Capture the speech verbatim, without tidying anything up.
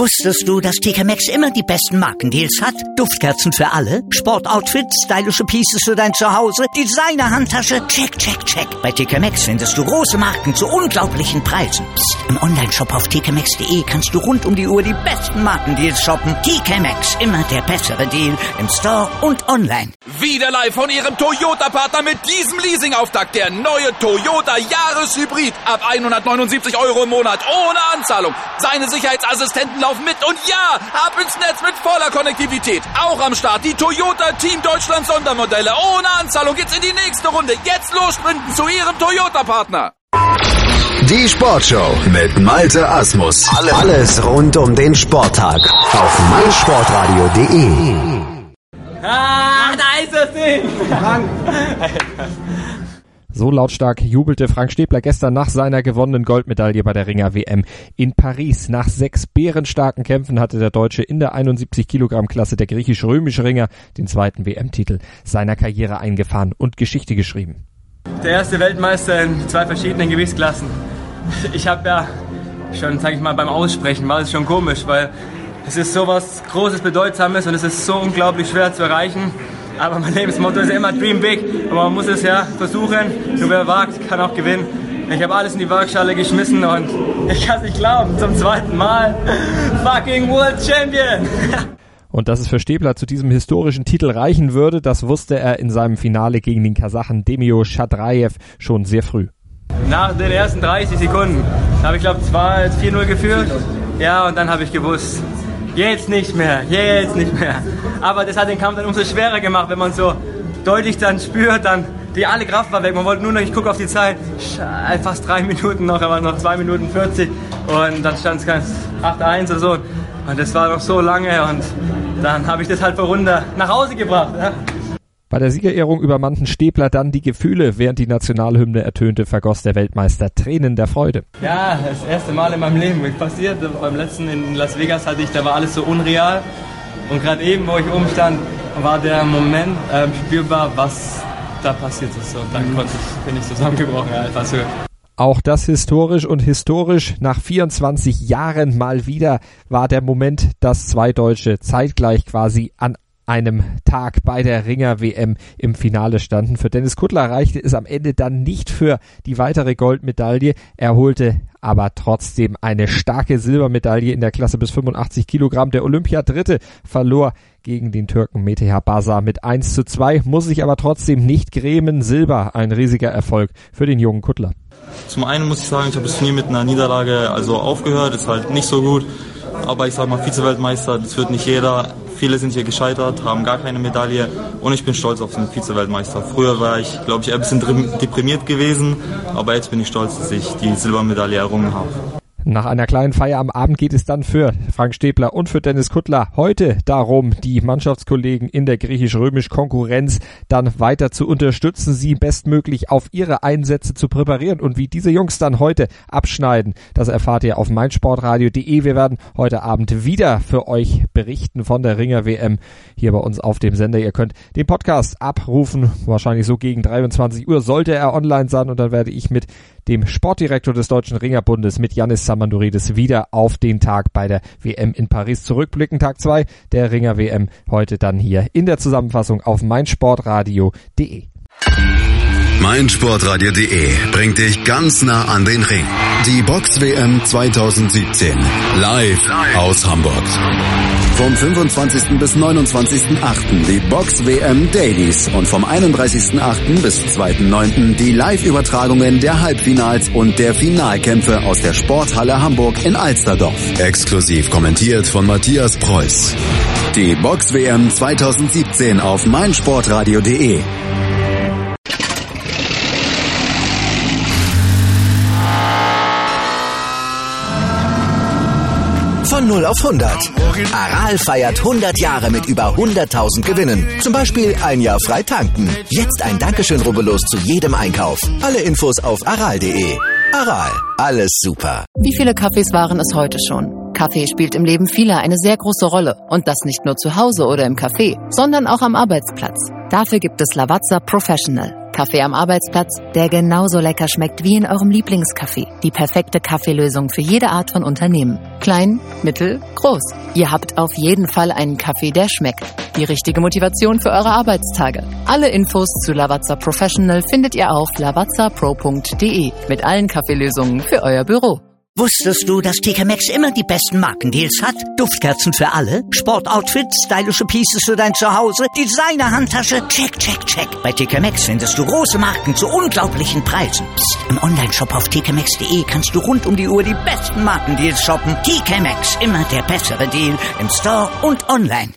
Wusstest du, dass T K Maxx immer die besten Markendeals hat? Duftkerzen für alle, Sportoutfits, stylische Pieces für dein Zuhause, Designer-Handtasche, check, check, check. Bei T K Maxx findest du große Marken zu unglaublichen Preisen. Psst. Im Onlineshop auf t k maxx punkt d e kannst du rund um die Uhr die besten Markendeals shoppen. T K Maxx, immer der bessere Deal im Store und online. Wieder live von Ihrem Toyota-Partner mit diesem Leasing-Auftakt. Der neue Toyota Jahreshybrid. Ab hundertneunundsiebzig Euro im Monat ohne Anzahlung. Seine Sicherheitsassistenten laufen mit und ja, ab ins Netz mit voller Konnektivität. Auch am Start die Toyota Team Deutschland Sondermodelle. Ohne Anzahlung geht's in die nächste Runde. Jetzt los sprinten zu Ihrem Toyota-Partner. Die Sportshow mit Malte Asmus. Alles rund um den Sporttag auf meinsportradio punkt de. Ah, da ist das Ding! So lautstark jubelte Frank Stäbler gestern nach seiner gewonnenen Goldmedaille bei der Ringer-W M in Paris. Nach sechs bärenstarken Kämpfen hatte der Deutsche in der einundsiebzig Kilogramm Klasse der griechisch-römische Ringer den zweiten W M-Titel seiner Karriere eingefahren und Geschichte geschrieben. Der erste Weltmeister in zwei verschiedenen Gewichtsklassen. Ich habe ja schon, sag ich mal, beim Aussprechen war es schon komisch, weil es ist so was Großes, Bedeutsames und es ist so unglaublich schwer zu erreichen. Aber mein Lebensmotto ist ja immer Dream Big. Aber man muss es ja versuchen. Nur wer wagt, kann auch gewinnen. Ich habe alles in die Waagschale geschmissen und ich kann es nicht glauben, zum zweiten Mal fucking World Champion. Und dass es für Stäbler zu diesem historischen Titel reichen würde, das wusste er in seinem Finale gegen den Kasachen Demio Shadraev schon sehr früh. Nach den ersten dreißig Sekunden habe ich, glaube ich, vier null geführt. Ja, und dann habe ich gewusst, jetzt nicht mehr, jetzt nicht mehr. Aber das hat den Kampf dann umso schwerer gemacht, wenn man so deutlich dann spürt, dann die alle Kraft war weg. Man wollte nur noch, ich gucke auf die Zeit, fast drei Minuten noch, aber noch zwei Minuten vierzig. Und dann stand es ganz acht eins oder so. Und das war noch so lange und dann habe ich das halt vor Runde nach Hause gebracht. Ja. Bei der Siegerehrung übermannten Stäbler dann die Gefühle. Während die Nationalhymne ertönte, vergoss der Weltmeister Tränen der Freude. Ja, das erste Mal in meinem Leben passiert. Beim letzten in Las Vegas hatte ich, da war alles so unreal. Und gerade eben, wo ich oben stand, war der Moment äh, spürbar, was da passiert ist. Und dann konnte ich, bin ich zusammengebrochen. Einfach so. Auch das historisch und historisch. Nach vierundzwanzig Jahren mal wieder war der Moment, dass zwei Deutsche zeitgleich quasi an einem Tag bei der Ringer-W M im Finale standen. Für Dennis Kuttler reichte es am Ende dann nicht für die weitere Goldmedaille. Er holte aber trotzdem eine starke Silbermedaille in der Klasse bis fünfundachtzig Kilogramm. Der Olympiadritte verlor gegen den Türken Meteha Basa mit eins zu zwei, muss sich aber trotzdem nicht grämen. Silber, ein riesiger Erfolg für den jungen Kuttler. Zum einen muss ich sagen, ich habe das Turnier mit einer Niederlage also aufgehört, ist halt nicht so gut. Aber ich sag mal, Vize-Weltmeister, das wird nicht jeder. Viele sind hier gescheitert, haben gar keine Medaille und ich bin stolz auf den Vize-Weltmeister. Früher war ich, glaube ich, eher ein bisschen deprimiert gewesen, aber jetzt bin ich stolz, dass ich die Silbermedaille errungen habe. Nach einer kleinen Feier am Abend geht es dann für Frank Stäbler und für Dennis Kuttler heute darum, die Mannschaftskollegen in der griechisch-römisch-Konkurrenz dann weiter zu unterstützen, sie bestmöglich auf ihre Einsätze zu präparieren. Und wie diese Jungs dann heute abschneiden, das erfahrt ihr auf meinsportradio punkt de. Wir werden heute Abend wieder für euch berichten von der Ringer-W M hier bei uns auf dem Sender. Ihr könnt den Podcast abrufen, wahrscheinlich so gegen dreiundzwanzig Uhr sollte er online sein und dann werde ich mit dem Sportdirektor des Deutschen Ringerbundes, mit Yannis Samanduridis, wieder auf den Tag bei der W M in Paris zurückblicken. Tag zwei der Ringer-W M heute dann hier in der Zusammenfassung auf meinsportradio punkt de. meinsportradio punkt de bringt dich ganz nah an den Ring. Die Box-W M zwanzig siebzehn. Live aus Hamburg. Vom fünfundzwanzigsten bis neunundzwanzigsten achten die Box-W M Dailies und vom einunddreißigsten achten bis zweiten neunten die Live-Übertragungen der Halbfinals und der Finalkämpfe aus der Sporthalle Hamburg in Alsterdorf. Exklusiv kommentiert von Matthias Preuß. Die Box-W M zwanzig siebzehn auf meinsportradio punkt de. Von null auf hundert. Aral feiert hundert Jahre mit über hunderttausend Gewinnen. Zum Beispiel ein Jahr frei tanken. Jetzt ein Dankeschön, rubbellos zu jedem Einkauf. Alle Infos auf aral punkt de. Aral, alles super. Wie viele Kaffees waren es heute schon? Kaffee spielt im Leben vieler eine sehr große Rolle. Und das nicht nur zu Hause oder im Café, sondern auch am Arbeitsplatz. Dafür gibt es Lavazza Professional. Kaffee am Arbeitsplatz, der genauso lecker schmeckt wie in eurem Lieblingscafé. Die perfekte Kaffeelösung für jede Art von Unternehmen. Klein, mittel, groß. Ihr habt auf jeden Fall einen Kaffee, der schmeckt. Die richtige Motivation für eure Arbeitstage. Alle Infos zu Lavazza Professional findet ihr auf lavazza pro punkt de mit allen Kaffeelösungen für euer Büro. Wusstest du, dass T K Maxx immer die besten Markendeals hat? Duftkerzen für alle, Sportoutfits, stylische Pieces für dein Zuhause, Designer-Handtasche, check, check, check. Bei T K Maxx findest du große Marken zu unglaublichen Preisen. Psst. Im Onlineshop auf t k maxx punkt de kannst du rund um die Uhr die besten Markendeals shoppen. T K Maxx, immer der bessere Deal im Store und online.